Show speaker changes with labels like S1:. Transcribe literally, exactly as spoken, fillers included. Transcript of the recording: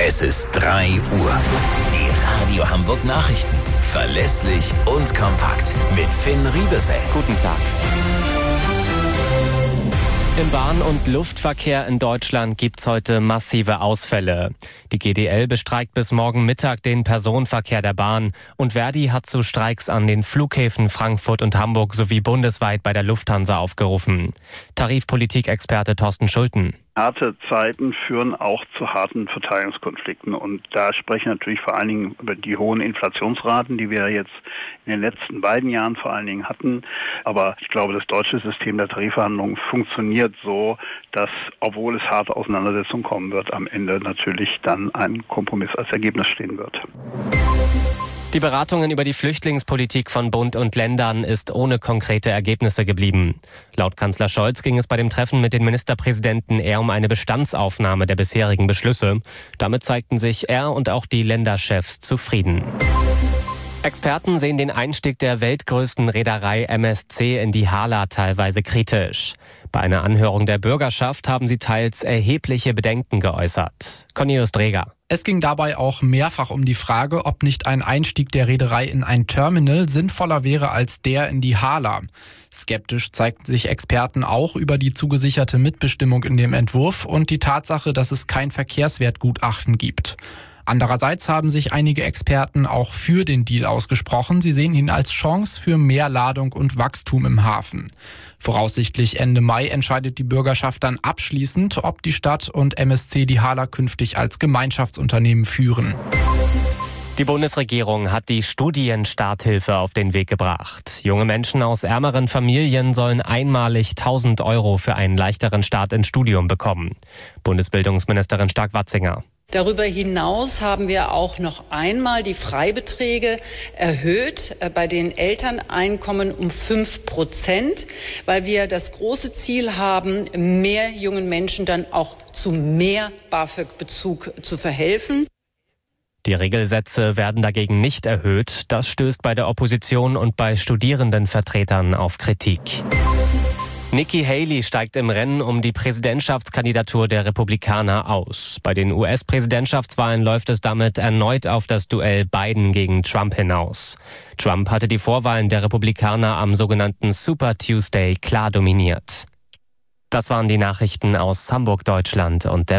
S1: Es ist drei Uhr. Die Radio Hamburg Nachrichten. Verlässlich und kompakt. Mit Finn Riebesell.
S2: Guten Tag. Im Bahn- und Luftverkehr in Deutschland gibt's heute massive Ausfälle. Die G D L bestreikt bis morgen Mittag den Personenverkehr der Bahn und Verdi hat zu Streiks an den Flughäfen Frankfurt und Hamburg sowie bundesweit bei der Lufthansa aufgerufen. Tarifpolitik-Experte Thorsten Schulten.
S3: Harte Zeiten führen auch zu harten Verteilungskonflikten und da sprechen natürlich vor allen Dingen über die hohen Inflationsraten, die wir jetzt in den letzten beiden Jahren vor allen Dingen hatten. Aber ich glaube, das deutsche System der Tarifverhandlungen funktioniert so, dass, obwohl es harte Auseinandersetzungen kommen wird, am Ende natürlich dann ein Kompromiss als Ergebnis stehen wird.
S2: Die Beratungen über die Flüchtlingspolitik von Bund und Ländern ist ohne konkrete Ergebnisse geblieben. Laut Kanzler Scholz ging es bei dem Treffen mit den Ministerpräsidenten eher um eine Bestandsaufnahme der bisherigen Beschlüsse. Damit zeigten sich er und auch die Länderchefs zufrieden. Experten sehen den Einstieg der weltgrößten Reederei M S C in die Hala teilweise kritisch. Bei einer Anhörung der Bürgerschaft haben sie teils erhebliche Bedenken geäußert. Cornelius Dreger.
S4: Es ging dabei auch mehrfach um die Frage, ob nicht ein Einstieg der Reederei in ein Terminal sinnvoller wäre als der in die Hala. Skeptisch zeigten sich Experten auch über die zugesicherte Mitbestimmung in dem Entwurf und die Tatsache, dass es kein Verkehrswertgutachten gibt. Andererseits haben sich einige Experten auch für den Deal ausgesprochen. Sie sehen ihn als Chance für mehr Ladung und Wachstum im Hafen. Voraussichtlich Ende Mai entscheidet die Bürgerschaft dann abschließend, ob die Stadt und M S C die Hala künftig als Gemeinschaftsunternehmen führen.
S2: Die Bundesregierung hat die Studienstarthilfe auf den Weg gebracht. Junge Menschen aus ärmeren Familien sollen einmalig tausend Euro für einen leichteren Start ins Studium bekommen. Bundesbildungsministerin Stark-Watzinger.
S5: Darüber hinaus haben wir auch noch einmal die Freibeträge erhöht bei den Elterneinkommen um fünf Prozent, weil wir das große Ziel haben, mehr jungen Menschen dann auch zu mehr BAföG-Bezug zu verhelfen.
S2: Die Regelsätze werden dagegen nicht erhöht. Das stößt bei der Opposition und bei Studierendenvertretern auf Kritik. Nikki Haley steigt im Rennen um die Präsidentschaftskandidatur der Republikaner aus. Bei den U S-Präsidentschaftswahlen läuft es damit erneut auf das Duell Biden gegen Trump hinaus. Trump hatte die Vorwahlen der Republikaner am sogenannten Super Tuesday klar dominiert. Das waren die Nachrichten aus Hamburg, Deutschland und der